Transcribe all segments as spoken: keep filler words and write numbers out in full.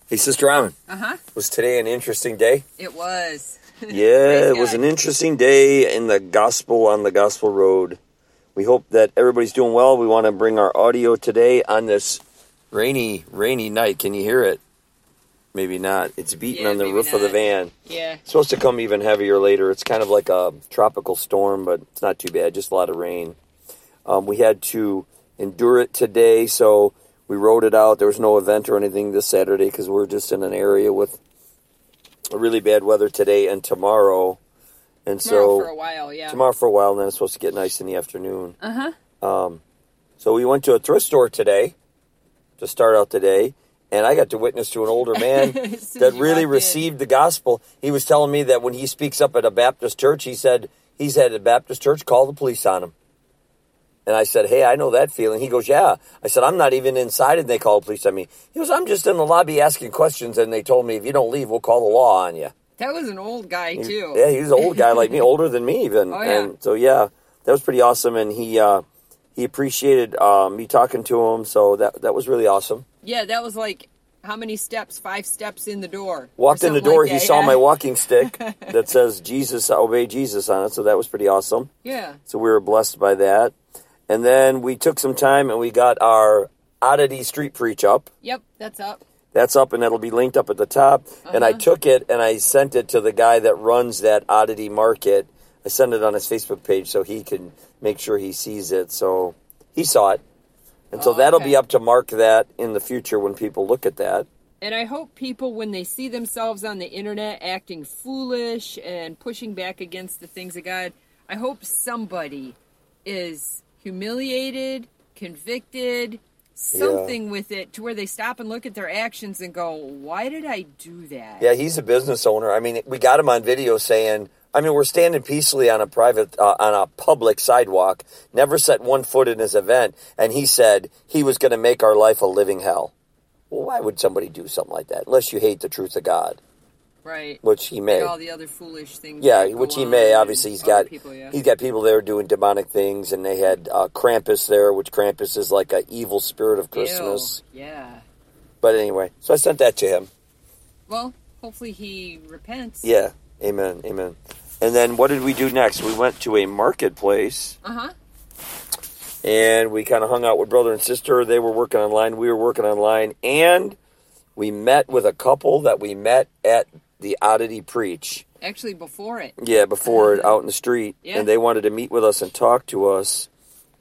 Hey, Sister Ramen. Uh-huh. Was today an interesting day? It was. Yeah, it was an interesting day in the gospel, on the gospel road. We hope that everybody's doing well. We want to bring our audio today on this rainy, rainy night. Can you hear it? Maybe not. It's beating Yeah, on the maybe roof of the not. van. Yeah. It's supposed to come even heavier later. It's kind of like a tropical storm, but it's not too bad. Just a lot of rain. Um, we had to endure it today, so we rode it out. There was no event or anything this Saturday because we're just in an area with really bad weather today and tomorrow. And Tomorrow so for a while, yeah. Tomorrow for a while, and then it's supposed to get nice in the afternoon. Uh-huh. Um, so we went to a thrift store today to start out the day, and I got to witness to an older man that really received the gospel. He was telling me that when he speaks up at a Baptist church, he said he's at a Baptist church, call the police on him. And I said, hey, I know that feeling. He goes, yeah. I said, I'm not even inside, and they call the police on me. He goes, I'm just in the lobby asking questions, and they told me, if you don't leave, we'll call the law on you. That was an old guy, He, too. yeah, he was an old guy like me, older than me even. Oh, yeah. And so, yeah, that was pretty awesome, and he uh, he appreciated uh, me talking to him, so that that was really awesome. Yeah, that was like, how many steps? Five steps in the door. Walked in the door, like he that, saw yeah. my walking stick that says, Jesus, obey Jesus on it, so that was pretty awesome. Yeah. So we were blessed by that. And then we took some time and we got our Oddity Street Preach up. Yep, that's up. That's up, and that'll be linked up at the top. Uh-huh. And I took it and I sent it to the guy that runs that Oddity Market. I sent it on his Facebook page so he can make sure he sees it. So he saw it. And so oh, that'll okay. be up to mark that in the future when people look at that. And I hope people, when they see themselves on the internet acting foolish and pushing back against the things of God, I hope somebody is humiliated, convicted, something yeah. with it to where they stop and look at their actions and go, why did I do that? Yeah, he's a business owner. I mean, we got him on video saying, I mean, we're standing peacefully on a private, uh, on a public sidewalk, never set one foot in his event, and he said he was going to make our life a living hell. Well, why would somebody do something like that? Unless you hate the truth of God. Right. Which he may. And all the other foolish things. Yeah, which he may. Obviously, he's got people, yeah. he's got people there doing demonic things, and they had uh, Krampus there, which Krampus is like an evil spirit of Christmas. Ew, yeah. But anyway, so I sent that to him. Well, hopefully he repents. Yeah. Amen. Amen. And then what did we do next? We went to a marketplace. Uh-huh. And we kind of hung out with brother and sister. They were working online. We were working online. And we met with a couple that we met at the Oddity Preach. Actually, before it. Yeah, before it, out in the street. Yeah. And they wanted to meet with us and talk to us.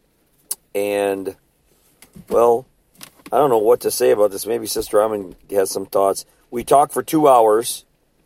And, well, I don't know what to say about this. Maybe Sister Ramen has some thoughts. We talked for two hours.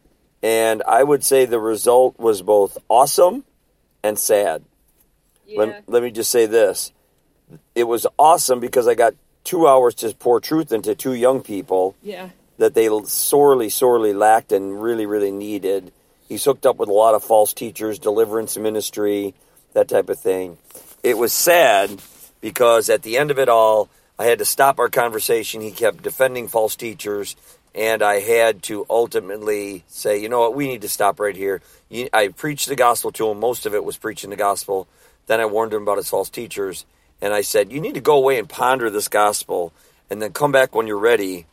And I would say the result was both awesome and sad. Yeah. Let, let me just say this. It was awesome because I got two hours to pour truth into two young people. Yeah. That they sorely, sorely lacked and really, really needed. He's hooked up with a lot of false teachers, deliverance ministry, that type of thing. It was sad because at the end of it all, I had to stop our conversation. He kept defending false teachers, and I had to ultimately say, you know what, we need to stop right here. I preached the gospel to him. Most of it was preaching the gospel. Then I warned him about his false teachers, and I said, you need to go away and ponder this gospel, and then come back when you're ready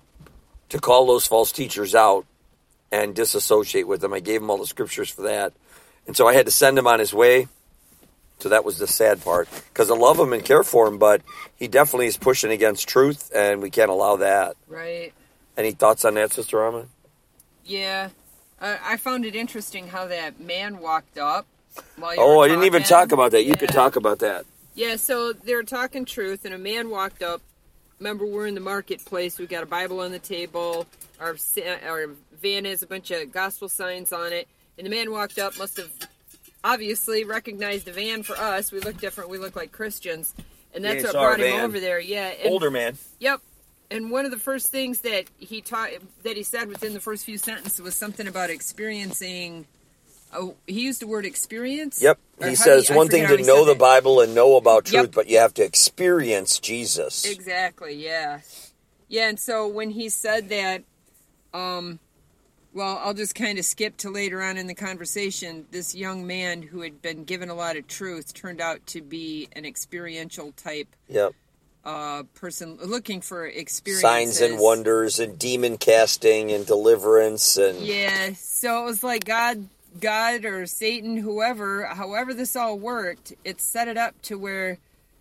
to call those false teachers out and disassociate with them. I gave him all the scriptures for that. And so I had to send him on his way. So that was the sad part. Because I love him and care for him, but he definitely is pushing against truth, and we can't allow that. Right. Any thoughts on that, Sister Ramen? Yeah. Uh, I found it interesting how that man walked up while you Oh, were I didn't even talking. talk about that. You Yeah. could talk about that. Yeah, so they were talking truth, and a man walked up. Remember, we're in the marketplace. We got a Bible on the table. Our our van has a bunch of gospel signs on it. And the man walked up, must have obviously recognized the van for us. We look different. We look like Christians. And that's Yeah, what saw our brought him van. over there. Yeah. And, Older man. Yep. And one of the first things that he taught, that he said within the first few sentences was something about experiencing. Oh, he used the word experience? Yep. Or He how says do you- I one thing forget how to he know said the that. Bible and know about truth, Yep. but you have to experience Jesus. Exactly, yeah. Yeah, and so when he said that, um, well, I'll just kind of skip to later on in the conversation. This young man who had been given a lot of truth turned out to be an experiential type Yep. uh, person looking for experiences. Signs and wonders and demon casting and deliverance. And yeah, so it was like God, God or Satan, whoever, however this all worked, it set it up to where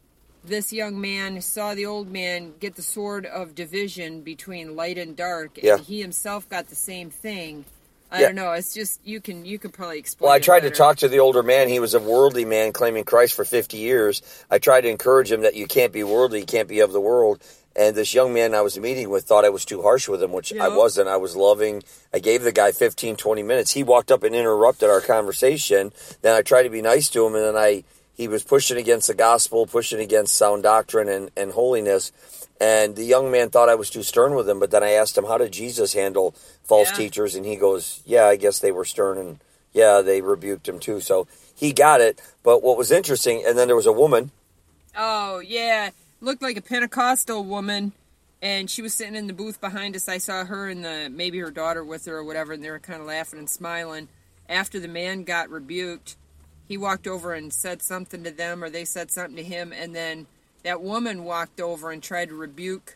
this young man saw the old man get the sword of division between light and dark, and yeah. he himself got the same thing. I yeah. don't know. It's just, you can you can probably explain. Well, I tried it to talk to the older man. He was a worldly man claiming Christ for fifty years. I tried to encourage him that you can't be worldly, you can't be of the world. And this young man I was meeting with thought I was too harsh with him, which yep. I wasn't. I was loving. I gave the guy fifteen, twenty minutes. He walked up and interrupted our conversation. Then I tried to be nice to him, and then I he was pushing against the gospel, pushing against sound doctrine and, and holiness. And the young man thought I was too stern with him, but then I asked him, how did Jesus handle false yeah. teachers? And he goes, yeah, I guess they were stern, and yeah, they rebuked him too. So he got it. But what was interesting, and then there was a woman. Oh, yeah. Looked like a Pentecostal woman, and she was sitting in the booth behind us. I saw her and the maybe her daughter with her or whatever, and they were kind of laughing and smiling. After the man got rebuked, he walked over and said something to them, or they said something to him, and then that woman walked over and tried to rebuke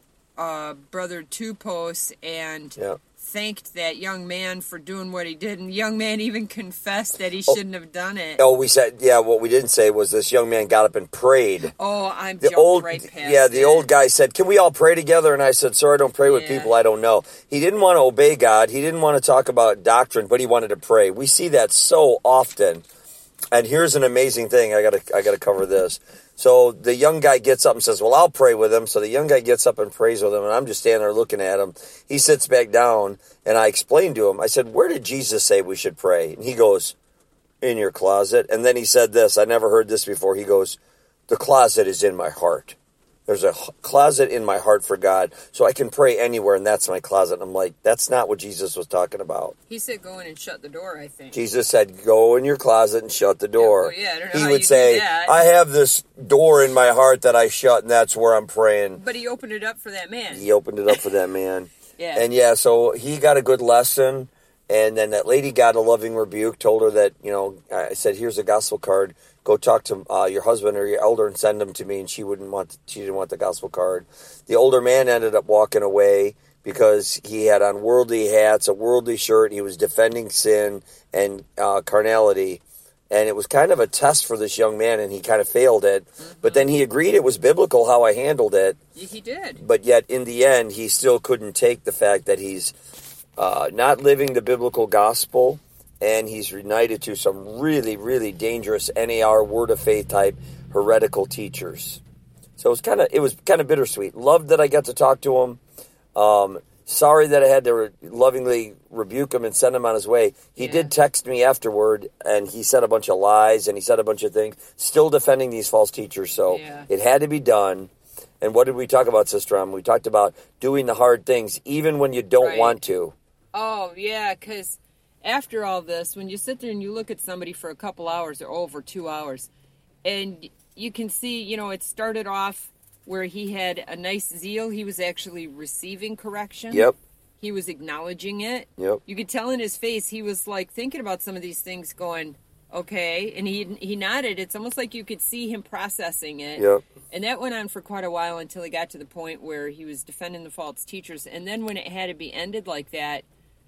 uh, Brother Two Posts and yeah. thanked that young man for doing what he did. And the young man even confessed that he shouldn't oh, have done it. Oh, we said, yeah, what we didn't say was this young man got up and prayed. Oh, I'm the jumped old, right past Yeah, the it. old guy said, can we all pray together? And I said, sir, I don't pray with yeah. people I don't know. He didn't want to obey God. He didn't want to talk about doctrine, but he wanted to pray. We see that so often. And here's an amazing thing. I gotta, I gotta cover this. So the young guy gets up and says, well, I'll pray with him. So the young guy gets up and prays with him, and I'm just standing there looking at him. He sits back down, and I explained to him, I said, where did Jesus say we should pray? And he goes, in your closet. And then he said this, I never heard this before. He goes, the closet is in my heart. There's a closet in my heart for God, so I can pray anywhere, and that's my closet. And I'm like, that's not what Jesus was talking about. He said go in and shut the door, I think. Jesus said, go in your closet and shut the door. Yeah, well, yeah, I don't know he how would you say, do that. I have this door in my heart that I shut, and that's where I'm praying. But he opened it up for that man. He opened it up for that man. yeah. And yeah, so he got a good lesson. And then that lady got a loving rebuke, told her that, you know, I said, here's a gospel card. Go talk to uh, your husband or your elder and send them to me. And she wouldn't want, she didn't want the gospel card. The older man ended up walking away because he had on worldly hats, a worldly shirt. He was defending sin and uh, carnality. And it was kind of a test for this young man, and he kind of failed it. Mm-hmm. But then he agreed it was biblical how I handled it. He did. But yet, in the end, he still couldn't take the fact that he's uh, not living the biblical gospel, and he's united to some really, really dangerous N A R Word of Faith type heretical teachers. So it was kind of it was kind of bittersweet. Loved that I got to talk to him. Um, sorry that I had to re- lovingly rebuke him and send him on his way. He yeah. did text me afterward, and he said a bunch of lies, and he said a bunch of things, still defending these false teachers. So yeah. it had to be done. And what did we talk about, Sister Em? We talked about doing the hard things, even when you don't right. want to. Oh, yeah, because after all this, when you sit there and you look at somebody for a couple hours or over two hours, and you can see, you know, it started off where he had a nice zeal. He was actually receiving correction. Yep. He was acknowledging it. Yep. You could tell in his face he was, like, thinking about some of these things going, okay, and he he nodded. It's almost like you could see him processing it. Yep. And that went on for quite a while until he got to the point where he was defending the false teachers. And then when it had to be ended like that,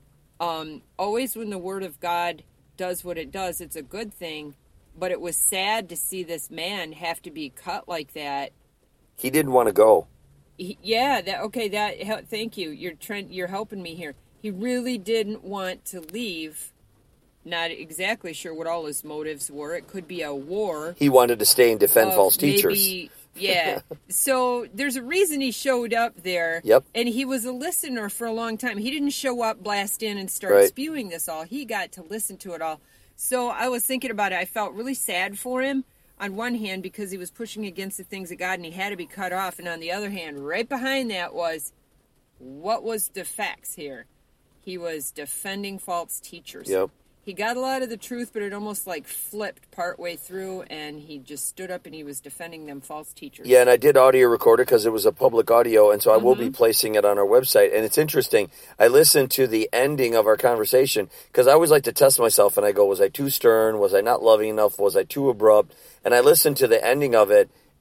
um, always when the Word of God does what it does, it's a good thing. But it was sad to see this man have to be cut like that. He didn't want to go. He, yeah, that okay. That thank you. You're trying. You're helping me here. He really didn't want to leave. Not exactly sure what all his motives were. It could be a war. He wanted to stay and defend uh, false maybe, teachers. Yeah. So there's a reason he showed up there. Yep. And he was a listener for a long time. He didn't show up, blast in, and start right. spewing this all. He got to listen to it all. So I was thinking about it. I felt really sad for him on one hand because he was pushing against the things of God and he had to be cut off. And on the other hand, right behind that was, what was the facts here? He was defending false teachers. Yep. He got a lot of the truth, but it almost like flipped partway through, and he just stood up and he was defending them false teachers. Yeah, and I did audio record it because it was a public audio, and so I mm-hmm. will be placing it on our website. And it's interesting. I listened to the ending of our conversation because I always like to test myself, and I go, was I too stern? Was I not loving enough? Was I too abrupt? And I listened to the ending of it,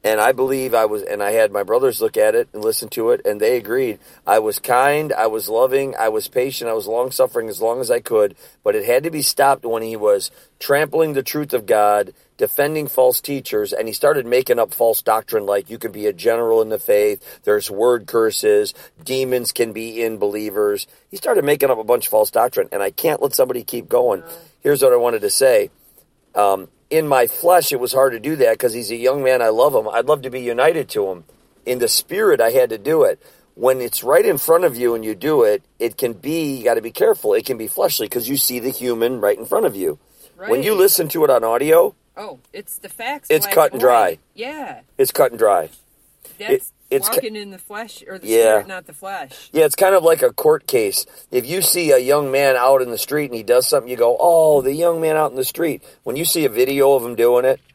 And I believe I was, and I had my brothers look at it and listen to it, and they agreed. I was kind, I was loving, I was patient, I was long-suffering as long as I could, but it had to be stopped when he was trampling the truth of God, defending false teachers, and he started making up false doctrine like you can be a general in the faith, there's word curses, demons can be in believers. He started making up a bunch of false doctrine, and I can't let somebody keep going. Here's what I wanted to say. Um, in my flesh, it was hard to do that because he's a young man. I love him. I'd love to be united to him. In the spirit, I had to do it. When it's right in front of you and you do it, it can be, you got to be careful. It can be fleshly because you see the human right in front of you. Right. When you listen to it on audio, oh, it's the facts. It's cut and dry. Yeah. It's cut and dry. That's it, it's walking ca- in the flesh, or the yeah. spirit, not the flesh. Yeah, it's kind of like a court case. If you see a young man out in the street and he does something, you go, oh, the young man out in the street. When you see a video of him doing it,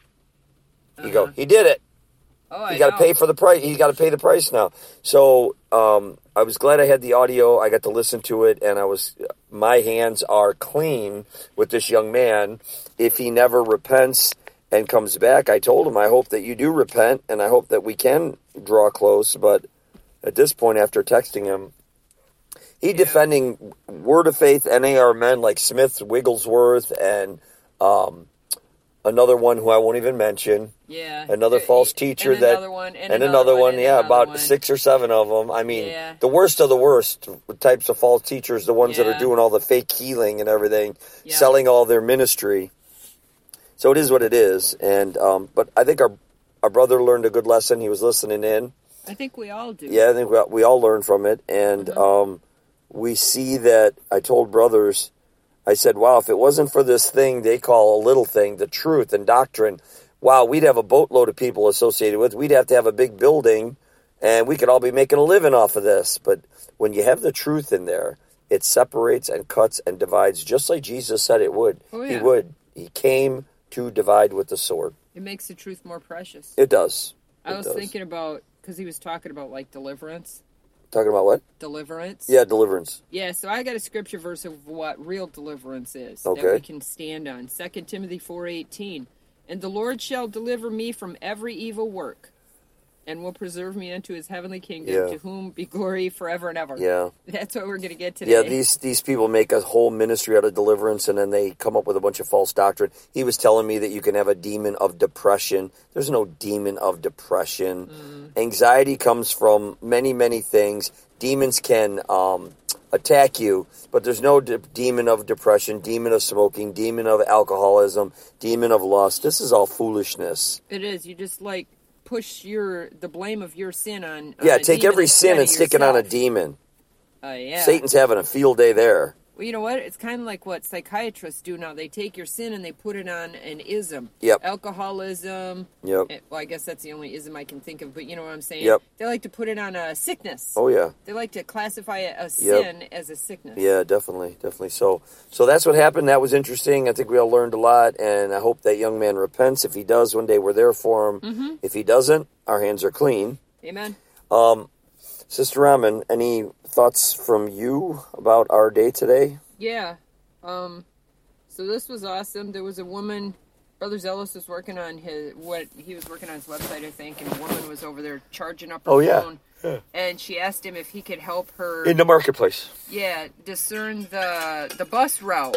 you uh-huh. go, he did it. Oh, I You got to pay for the price. He's got to pay the price now. So um, I was glad I had the audio. I got to listen to it, and I was. My hands are clean with this young man. If he never repents and comes back, I told him, I hope that you do repent, and I hope that we can draw close. But at this point, after texting him, he yeah. defending Word of Faith N A R men like Smith, Wigglesworth, and um, another one who I won't even mention. Yeah. Another uh, false teacher and that, another one, and, and another, another one, one, and yeah, another about one. six or seven of them. I mean, yeah. the worst of the worst types of false teachers, the ones yeah. that are doing all the fake healing and everything, yeah. selling all their ministry. So it is what it is. And um, but I think our our brother learned a good lesson. He was listening in. I think we all do. Yeah, I think we, we all learn from it. And mm-hmm. um, we see that I told brothers, I said, wow, if it wasn't for this thing they call a little thing, the truth and doctrine, wow, we'd have a boatload of people associated with. We'd have to have a big building, and we could all be making a living off of this. But when you have the truth in there, it separates and cuts and divides, just like Jesus said it would. Oh, yeah. He would. He came to divide with the sword. It makes the truth more precious. It does. I it was does. thinking about, because he was talking about, like, deliverance. Talking about what? Deliverance. Yeah, deliverance. Yeah, so I got a scripture verse of what real deliverance is okay. that we can stand on. Second Timothy four eighteen. And the Lord shall deliver me from every evil work, and will preserve me unto his heavenly kingdom, yeah. to whom be glory forever and ever. Yeah. That's what we're going to get today. Yeah, these these people make a whole ministry out of deliverance, and then they come up with a bunch of false doctrine. He was telling me that you can have a demon of depression. There's no demon of depression. Mm. Anxiety comes from many, many things. Demons can um, attack you, but there's no de- demon of depression, demon of smoking, demon of alcoholism, demon of lust. This is all foolishness. It is. You just, like, push your the blame of your sin on, on yeah take every sin and stick it on a demon. Uh, yeah. Satan's having a field day there. Well, you know what? It's kind of like what psychiatrists do now. They take your sin and they put it on an ism. Yep. Alcoholism. Yep. It, well, I guess that's the only ism I can think of, but you know what I'm saying? Yep. They like to put it on a sickness. Oh, yeah. They like to classify a, a sin yep. as a sickness. Yeah, definitely, definitely. So so that's what happened. That was interesting. I think we all learned a lot, and I hope that young man repents. If he does, one day we're there for him. Mm-hmm. If he doesn't, our hands are clean. Amen. Um, Sister Raman, any thoughts from you about our day today? Yeah. Um, so this was awesome. There was a woman, Brother Zealous was working on his, what he was working on his website, I think, and a woman was over there charging up her oh, yeah. phone. Yeah. And she asked him if he could help her in the marketplace. Yeah, discern the the bus route.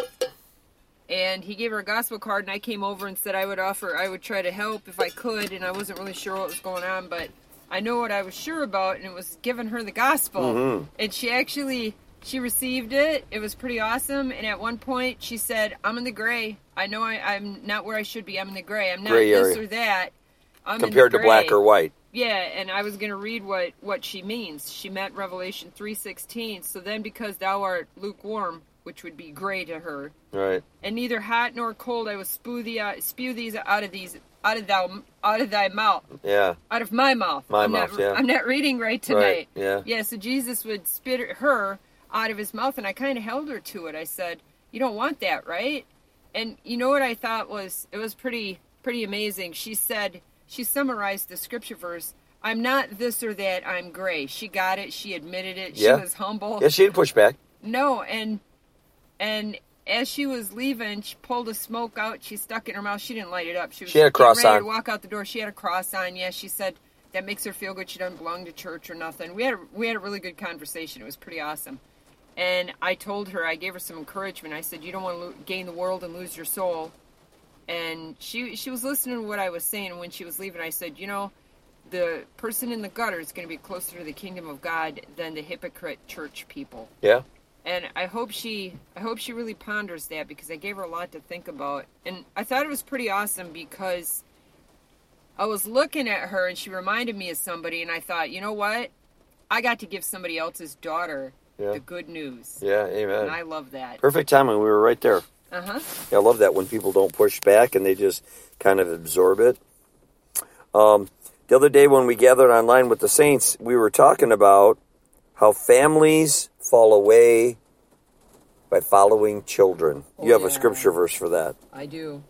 And he gave her a gospel card, and I came over and said I would offer, I would try to help if I could, and I wasn't really sure what was going on, but I know what I was sure about, and it was giving her the gospel. Mm-hmm. And she actually, she received it. It was pretty awesome. And at one point, she said, I'm in the gray. I know I, I'm not where I should be. I'm in the gray. I'm not gray this area. or that. I'm compared in the to gray. black or white. Yeah, and I was going to read what, what she means. She meant Revelation three sixteen. So then because thou art lukewarm, which would be gray to her, right, and neither hot nor cold, I will spew, thee out, spew these out of these out of thou out of thy mouth. Yeah. Out of my mouth. My I'm mouth, not, yeah. I'm not reading right tonight. Right, yeah. Yeah, so Jesus would spit her out of his mouth, and I kind of held her to it. I said, you don't want that, right? And you know what I thought was, it was pretty pretty amazing. She said, she summarized the scripture verse, I'm not this or that, I'm gray. She got it. She admitted it. Yeah. She was humble. Yeah, she didn't push back. No, and and as she was leaving, she pulled a smoke out. She stuck it in her mouth. She didn't light it up. She was She had a cross getting ready on. to walk out the door. She had a cross on. Yeah, she said that makes her feel good. She doesn't belong to church or nothing. We had a, we had a really good conversation. It was pretty awesome. And I told her, I gave her some encouragement. I said, you don't want to lo- gain the world and lose your soul. And she she was listening to what I was saying. And when she was leaving, I said, you know, the person in the gutter is going to be closer to the kingdom of God than the hypocrite church people. Yeah. And I hope she I hope she really ponders that, because I gave her a lot to think about. And I thought it was pretty awesome because I was looking at her and she reminded me of somebody, and I thought, you know what? I got to give somebody else's daughter Yeah. the good news. Yeah, amen. And I love that. Perfect timing. We were right there. Uh-huh. Yeah, I love that when people don't push back and they just kind of absorb it. Um, the other day when we gathered online with the saints, we were talking about how families fall away by following children. Oh, you have yeah. a scripture verse for that. I do.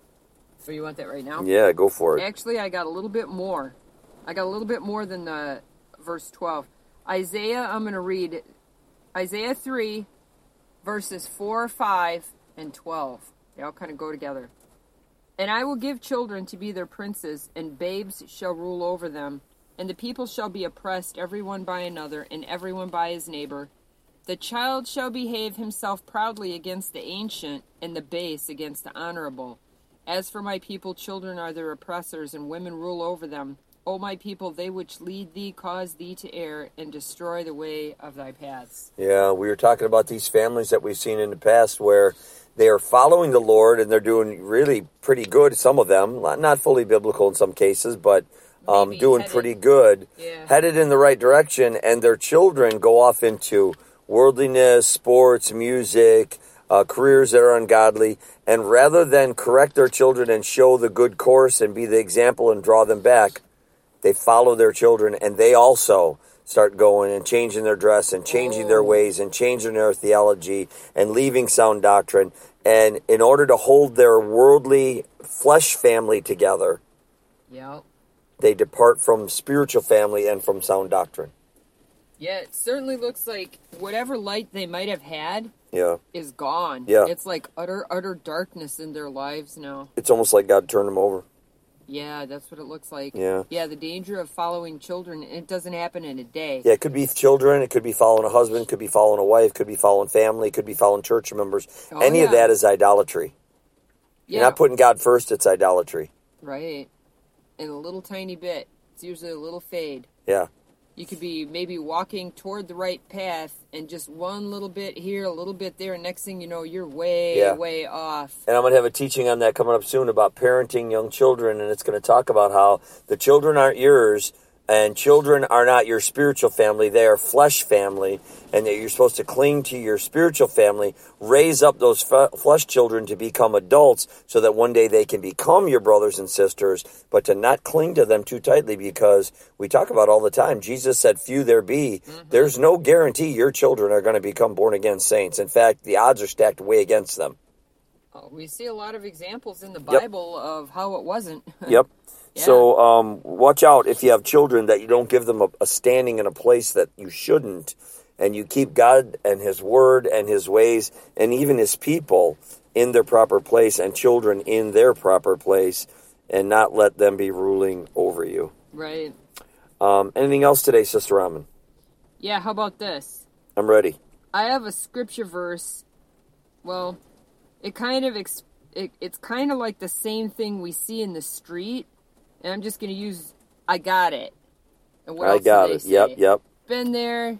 So you want that right now? Yeah, go for it. Actually, I got a little bit more. I got a little bit more than the verse twelve. Isaiah, I'm going to read Isaiah three, verses four, five, and twelve. They all kind of go together. And I will give children to be their princes, and babes shall rule over them. And the people shall be oppressed, every one by another, and every one by his neighbor. The child shall behave himself proudly against the ancient, and the base against the honorable. As for my people, children are their oppressors, and women rule over them. O my people, they which lead thee cause thee to err, and destroy the way of thy paths. Yeah, we were talking about these families that we've seen in the past where they are following the Lord and they're doing really pretty good, some of them. Not fully biblical in some cases, but um, Maybe doing headed- pretty good. Yeah. Headed in the right direction, and their children go off into worldliness, sports, music, uh, careers that are ungodly. And rather than correct their children and show the good course and be the example and draw them back, they follow their children, and they also start going and changing their dress and changing Oh. their ways and changing their theology and leaving sound doctrine. And in order to hold their worldly flesh family together, Yep. they depart from spiritual family and from sound doctrine. Yeah, it certainly looks like whatever light they might have had Yeah. is gone. Yeah. It's like utter, utter darkness in their lives now. It's almost like God turned them over. Yeah, that's what it looks like. Yeah. Yeah, the danger of following children, it doesn't happen in a day. Yeah, it could be children, it could be following a husband, could be following a wife, could be following family, could be following church members. Oh, Any of yeah. that is idolatry. Yeah, You're not putting God first, it's idolatry. right. And a little tiny bit. It's usually a little fade. Yeah. You could be maybe walking toward the right path and just one little bit here, a little bit there, and next thing you know, you're way, Yeah. way off. And I'm going to have a teaching on that coming up soon about parenting young children, and it's going to talk about how the children aren't yours, and children are not your spiritual family. They are flesh family, and that you're supposed to cling to your spiritual family, raise up those f- flesh children to become adults so that one day they can become your brothers and sisters, but to not cling to them too tightly, because we talk about all the time, Jesus said, few there be. Mm-hmm. There's no guarantee your children are going to become born-again saints. In fact, the odds are stacked way against them. Oh, we see a lot of examples in the Yep. Bible of how it wasn't. Yep. Yeah. So um, watch out if you have children that you don't give them a, a standing in a place that you shouldn't, and you keep God and His Word and His ways and even His people in their proper place and children in their proper place, and not let them be ruling over you. Right. Um, anything else today, Sister Raman? Yeah, how about this? I'm ready. I have a scripture verse. Well, it kind of ex- it, it's kind of like the same thing we see in the street, and I'm just going to use I got it. And what I else do got they it. say? Yep, yep. Been there.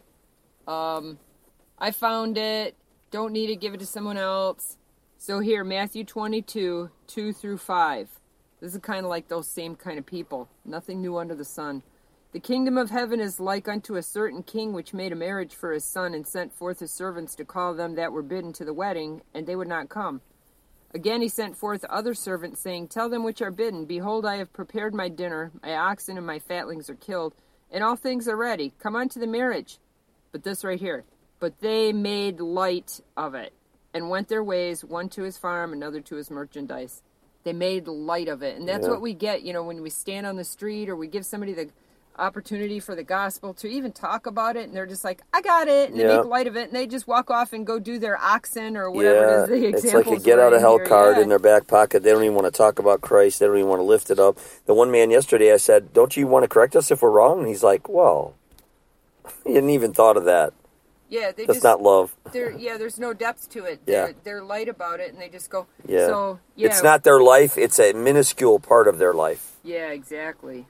Um, I found it. Don't need it. Give it to someone else. So here, Matthew twenty-two, two through five. This is kind of like those same kind of people. Nothing new under the sun. The kingdom of heaven is like unto a certain king which made a marriage for his son, and sent forth his servants to call them that were bidden to the wedding, and they would not come. Again he sent forth other servants, saying, Tell them which are bidden, Behold, I have prepared my dinner, my oxen and my fatlings are killed, and all things are ready. Come unto the marriage. But this right here. But they made light of it, and went their ways, one to his farm, another to his merchandise. They made light of it. And that's Yeah. what we get, you know, when we stand on the street or we give somebody the opportunity for the gospel to even talk about it, and they're just like, I got it, and they Yeah. make light of it, and they just walk off and go do their oxen or whatever Yeah, it is the it's examples like a get out were of hell here. card Yeah. in their back pocket. They don't even want to talk about Christ. They don't even want to lift it up. The one man yesterday, I said, don't you want to correct us if we're wrong? And he's like, well, he hadn't even thought of that. Yeah, they That's just, not love. There, yeah, there's no depth to it. Yeah. They're, they're light about it, and they just go. Yeah. So yeah, It's not their life. It's a minuscule part of their life. Yeah, exactly.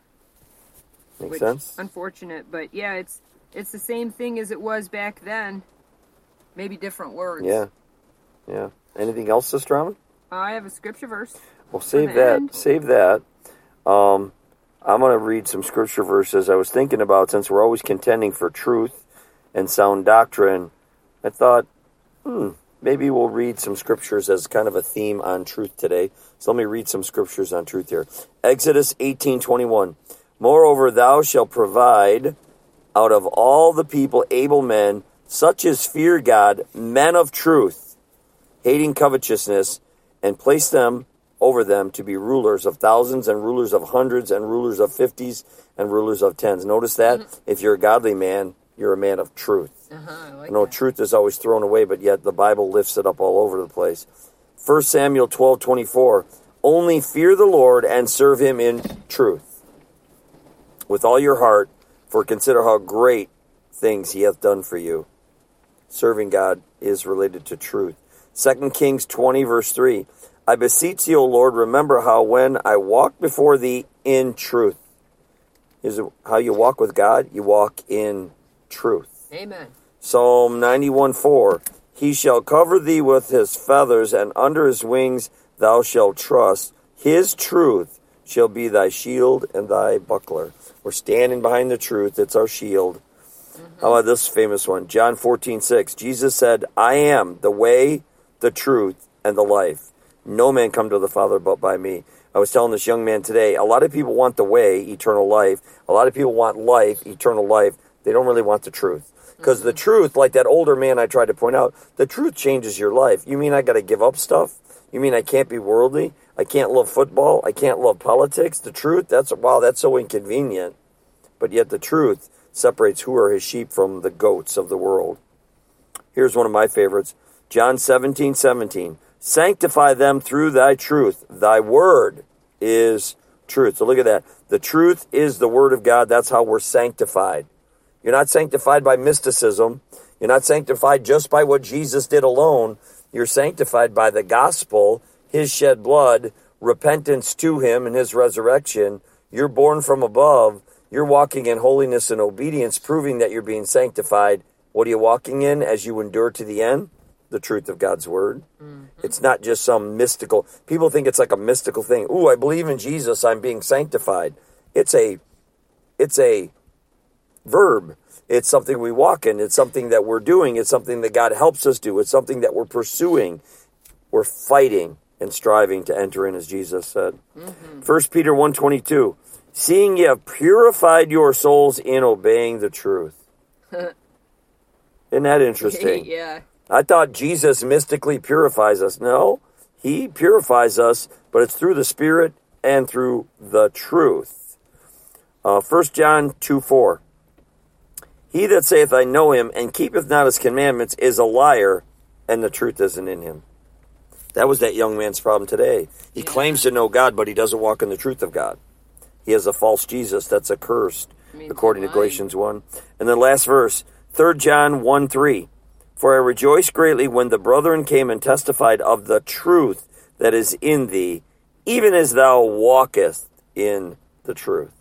Makes Which, sense? unfortunate, but yeah, it's it's the same thing as it was back then. Maybe different words. Yeah. Yeah. Anything else, Sister Almond? I have a scripture verse. Well, save the that. end. Save that. Um, I'm going to read some scripture verses. I was thinking about, since we're always contending for truth and sound doctrine, I thought, hmm, maybe we'll read some scriptures as kind of a theme on truth today. So let me read some scriptures on truth here. Exodus eighteen twenty-one. Moreover, thou shalt provide out of all the people able men, such as fear God, men of truth, hating covetousness, and place them over them to be rulers of thousands and rulers of hundreds and rulers of fifties and rulers of tens. Notice that? Mm-hmm. If you're a godly man, you're a man of truth. Uh-huh, I like I know that. truth is always thrown away, but yet the Bible lifts it up all over the place. First Samuel twelve twenty-four. Only fear the Lord and serve him in truth with all your heart, for consider how great things he hath done for you. Serving God is related to truth. Second Kings twenty, verse three. I beseech thee, O Lord, remember how when I walked before thee in truth. Is how you walk with God? You walk in truth. Amen. Psalm ninety-one four. He shall cover thee with his feathers, and under his wings thou shalt trust. His truth shall be thy shield and thy buckler. We're standing behind the truth. It's our shield. Mm-hmm. How about this famous one? John fourteen six. Jesus said, I am the way, the truth, and the life. No man come to the Father but by me. I was telling this young man today, a lot of people want the way, eternal life. A lot of people want life, eternal life. They don't really want the truth. Because mm-hmm. the truth, like that older man I tried to point out, the truth changes your life. You mean I got to give up stuff? You mean I can't be worldly? I can't love football? I can't love politics? The truth? That's wow, that's so inconvenient. But yet the truth separates who are his sheep from the goats of the world. Here's one of my favorites. John seventeen seventeen. Sanctify them through thy truth. Thy word is truth. So look at that. The truth is the word of God. That's how we're sanctified. You're not sanctified by mysticism. You're not sanctified just by what Jesus did alone. You're sanctified by the gospel, his shed blood, repentance to him and his resurrection. You're born from above. You're walking in holiness and obedience, proving that you're being sanctified. What are you walking in as you endure to the end? The truth of God's word. Mm-hmm. It's not just some mystical. People think it's like a mystical thing. Ooh, I believe in Jesus. I'm being sanctified. It's a, it's a verb. It's something we walk in. It's something that we're doing. It's something that God helps us do. It's something that we're pursuing. We're fighting and striving to enter in, as Jesus said. Mm-hmm. First Peter one twenty-two. Seeing ye have purified your souls in obeying the truth. Isn't that interesting? Yeah. I thought Jesus mystically purifies us. No, he purifies us, but it's through the Spirit and through the truth. Uh, First John two four. He that saith, I know him, and keepeth not his commandments, is a liar, and the truth isn't in him. That was that young man's problem today. He yeah. claims to know God, but he doesn't walk in the truth of God. He has a false Jesus that's accursed, according to Galatians one. And the last verse, Third John one three. For I rejoiced greatly when the brethren came and testified of the truth that is in thee, even as thou walkest in the truth.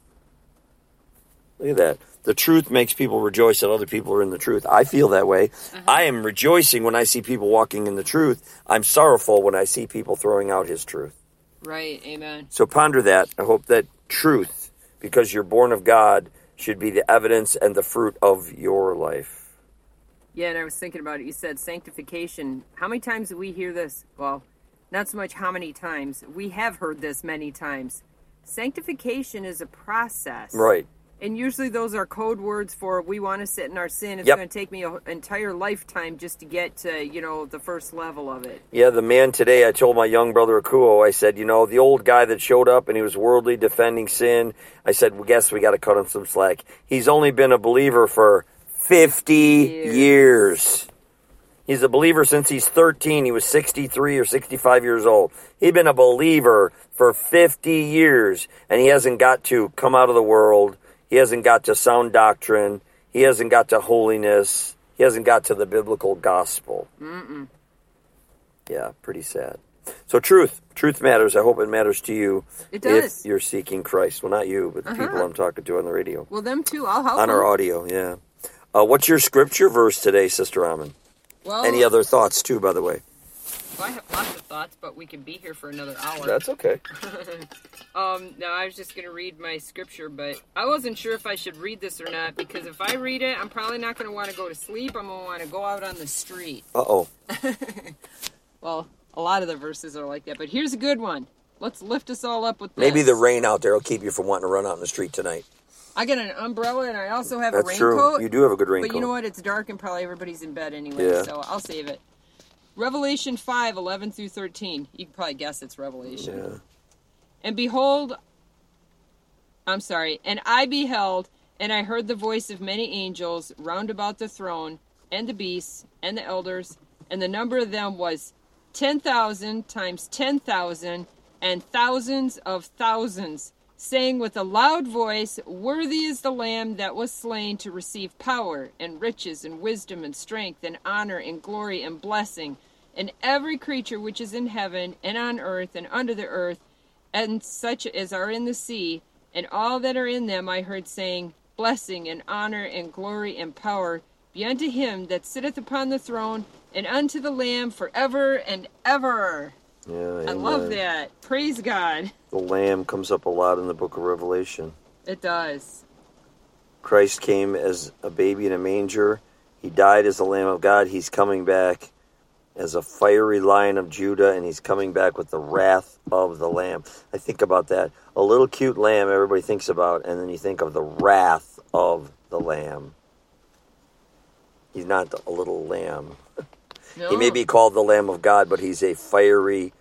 Look at that. The truth makes people rejoice that other people are in the truth. I feel that way. Uh-huh. I am rejoicing when I see people walking in the truth. I'm sorrowful when I see people throwing out his truth. Right, amen. So ponder that. I hope that truth, because you're born of God, should be the evidence and the fruit of your life. Yeah, and I was thinking about it. You said sanctification. How many times do we hear this? Well, not so much how many times. We have heard this many times. Sanctification is a process. Right. And usually those are code words for we want to sit in our sin. It's Yep. going to take me an entire lifetime just to get to, you know, the first level of it. Yeah, the man today, I told my young brother Akuo, I said, you know, the old guy that showed up and he was worldly defending sin, I said, well, guess we got to cut him some slack. He's only been a believer for fifty Years. years. He's a believer since he's thirteen. He was sixty-three or sixty-five years old. He's been a believer for fifty years, and he hasn't got to come out of the world. He hasn't got to sound doctrine. He hasn't got to holiness. He hasn't got to the biblical gospel. Mm-mm. Yeah, pretty sad. So truth. Truth matters. I hope it matters to you. It does. If you're seeking Christ. Well, not you, but the Uh-huh. people I'm talking to on the radio. Well, them too. I'll help On our them. audio, yeah. Uh, what's your scripture verse today, Sister Amin? Well, Any other thoughts, too, by the way? well, I have lots of thoughts, but we can be here for another hour. That's okay. Um, no, I was just going to read my scripture, but I wasn't sure if I should read this or not, because if I read it, I'm probably not going to want to go to sleep. I'm going to want to go out on the street. Uh-oh. Well, a lot of the verses are like that, but here's a good one. Let's lift us all up with this. Maybe the rain out there will keep you from wanting to run out in the street tonight. I got an umbrella, and I also have That's a true. raincoat. You do have a good raincoat. But you know what? It's dark, and probably everybody's in bed anyway, Yeah. so I'll save it. Revelation five, eleven through thirteen. You can probably guess it's Revelation. Yeah. And behold, I'm sorry, and I beheld, and I heard the voice of many angels round about the throne, and the beasts, and the elders, and the number of them was ten thousand times ten thousand, and thousands of thousands, saying with a loud voice, Worthy is the Lamb that was slain to receive power, and riches, and wisdom, and strength, and honor, and glory, and blessing. And every creature which is in heaven, and on earth, and under the earth, and such as are in the sea, and all that are in them, I heard saying, Blessing, and honor, and glory, and power be unto him that sitteth upon the throne, and unto the Lamb forever and ever. Yeah, I amen. love that. Praise God. The Lamb comes up a lot in the book of Revelation. It does. Christ came as a baby in a manger. He died as the Lamb of God. He's coming back as a fiery Lion of Judah, and he's coming back with the wrath of the Lamb. I think about that. A little cute lamb everybody thinks about, and then you think of the wrath of the Lamb. He's not a little lamb. No. He may be called the Lamb of God, but he's a fiery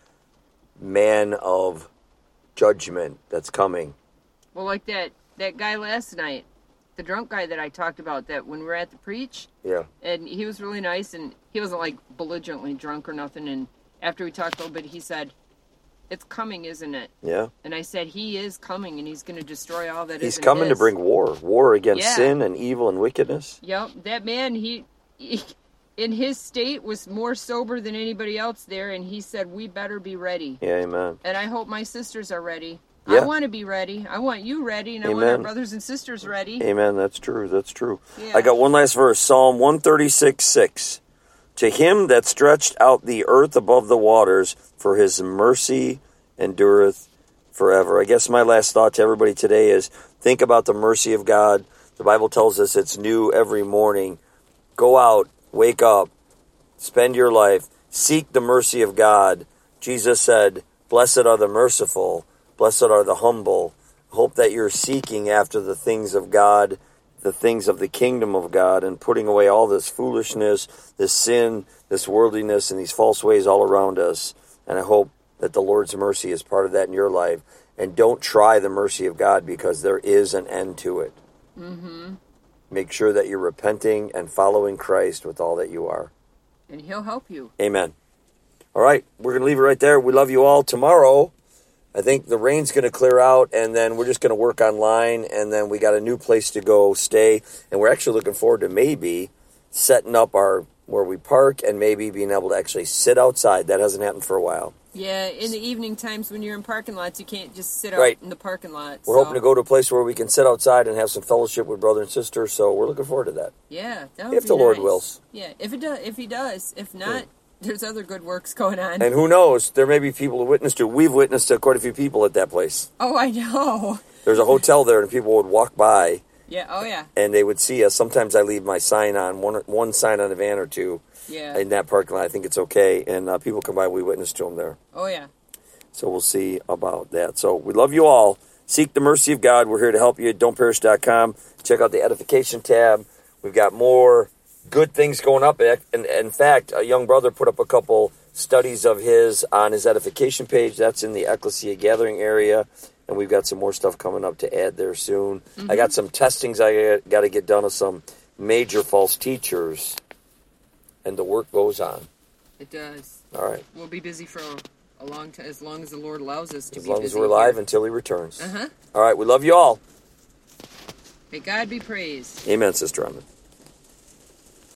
man of judgment that's coming. Well, like that, that guy last night, the drunk guy that I talked about, that when we were at the preach, Yeah. and he was really nice, and he wasn't like belligerently drunk or nothing, and after we talked a little bit, he said, it's coming, isn't it? Yeah. And I said, he is coming, and he's going to destroy all that He's isn't coming to his. bring war. War against Yeah. sin and evil and wickedness. Yep, that man, he, he, in his state, was more sober than anybody else there, and he said, we better be ready. Yeah, amen. And I hope my sisters are ready. Yeah. I want to be ready. I want you ready, and I want our Amen. brothers and sisters ready. Amen. That's true. That's true. Yeah. I got one last verse. Psalm one thirty-six, six. To him that stretched out the earth above the waters, for his mercy endureth forever. I guess my last thought to everybody today is think about the mercy of God. The Bible tells us it's new every morning. Go out, wake up, spend your life, seek the mercy of God. Jesus said, blessed are the merciful, blessed are the humble. Hope that you're seeking after the things of God, the things of the kingdom of God, and putting away all this foolishness, this sin, this worldliness, and these false ways all around us. And I hope that the Lord's mercy is part of that in your life. And don't try the mercy of God, because there is an end to it. Mm-hmm. Make sure that you're repenting and following Christ with all that you are. And he'll help you. Amen. All right, we're going to leave it right there. We love you all. Tomorrow, I think the rain's going to clear out, and then we're just going to work online, and then we got a new place to go stay, and we're actually looking forward to maybe setting up our where we park and maybe being able to actually sit outside. That hasn't happened for a while. Yeah, in the evening times when you're in parking lots, you can't just sit out Right. in the parking lot. We're so. hoping to go to a place where we can sit outside and have some fellowship with brother and sister, so we're looking forward to that. Yeah, that would If be the Lord nice. wills. Yeah, if it does, if he does. If not, there's other good works going on. And who knows, there may be people to witness to. We've witnessed to quite a few people at that place. Oh, I know. There's a hotel there, and people would walk by, Yeah. Oh, yeah. and they would see us. Sometimes I leave my sign on, one one sign on a van or two Yeah. in that parking lot. I think it's okay. And uh, people come by, we witness to them there. Oh, yeah. So we'll see about that. So we love you all. Seek the mercy of God. We're here to help you at don't perish dot com. Check out the edification tab. We've got more good things going up. And in fact, a young brother put up a couple studies of his on his edification page. That's in the Ecclesia Gathering area. And we've got some more stuff coming up to add there soon. Mm-hmm. I got some testings I got to get done of some major false teachers. And the work goes on. It does. All right. We'll be busy for a long time, as long as the Lord allows us to as be busy. As long as we're alive here. Until he returns. Uh-huh. All right. We love you all. May God be praised. Amen, Sister Emma.